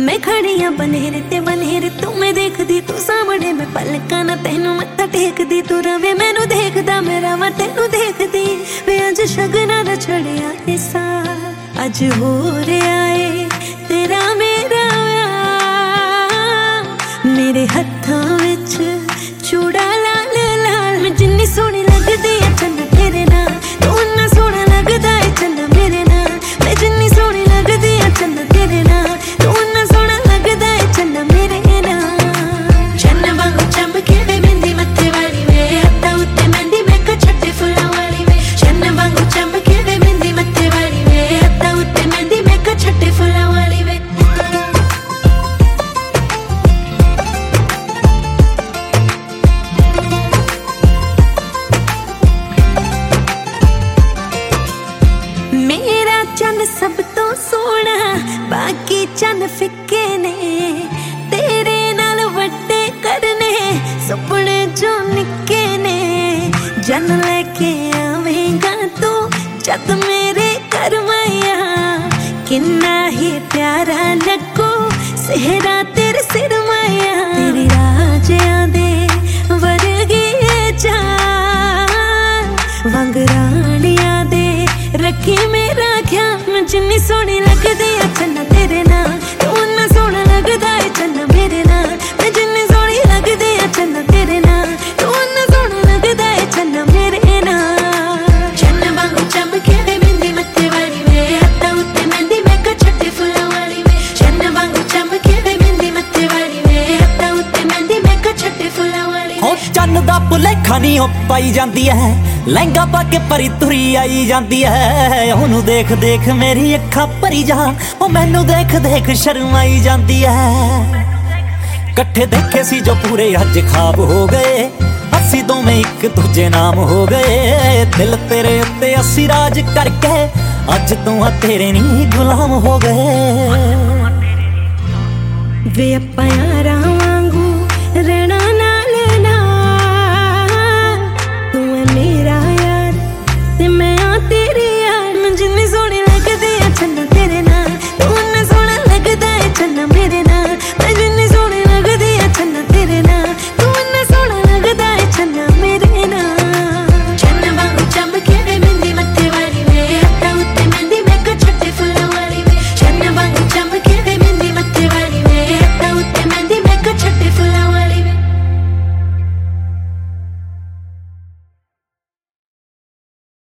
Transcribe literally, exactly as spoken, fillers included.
मैं खड़िया बनेरे ते बनेरे तू मैं देखदी तू सामने मैं पलकां ना तेनू मत्था टेकदी तू रवे मैनू देखदा मेरा मैं तेनू देखदी वे अज शगना दा छड़िया हिस्सा अज हो रहा है तेरा मेरा मेरे हत्थां विच चूड़ा लाल लाल मैं जिन्नी सोहनी लगदी है चन्ना तेरे नाल तू उन्ना सोहना लगदा है चन्ना मेरे नाल मैं जिन्नी सोहनी लगदी है चन्ना तेरे नाल तू उन्ना सोहना लगदा है चन्ना मेरे नाल चन्ना वांगू चमके वे मेहंदी मत्थे वाली वे हत्थां उत्ते मेहंदी मैं क छट्टे फुल्लां वाली वे चन्ना वांगू चमके वे मेहंदी मत्थे वाली वे हत्थां उत्ते मेहंदी मैं क छट्टे फुल्लां वाली वे मेरा चन्न सब तो सोहना बाकी चन्न फिक्के ने तेरे नाल वड्डे करने सुपने जो निक्के ने जन लेके आवेगा तू जद मेरे घर माया किन्ना ही प्यारा लगो सेहरा तेरे सिर माया तेरी राजियां दे वर्गी जान वंग रानियां दे रखी मेरा ख्याल मैं जिन्नी सोहनी लगदी है चन्ना तेरे नाल तू उन्ना सोहना लगदा है चन्ना मेरे नाल मैं जिन्नी सोहनी लगदी है चन्ना तेरे नाल तू उन्ना सोहना लगदा है चन्ना मेरे नाल चन्ना वांगू चमके वे मेहंदी मत्थे वाली वे हत्थां उत्ते मेहंदी मैं क छट्टे फुल्लां वाली वे चन्ना वांगू चमके वे मेहंदी मत्थे वाली वे हत्थां उत्ते मेहंदी मैं क छट्टे फुल्लां वाली हो चन्न दा भुलेखा नहीं हो पाई जांदी है लहंगा पा के परी तुरी आई जाती है ओनू देख देख मेरी अखा भरी जा ओ मैनू देख देख शर्म आई जाती है कट्ठे देखे सी जो पूरे अज खाब हो गए असी दोवें एक दूजे नाम हो गए दिल तेरे उत्ते असी राज करके अज तू तेरे नी गुलाम हो गए वे अप्पा यारा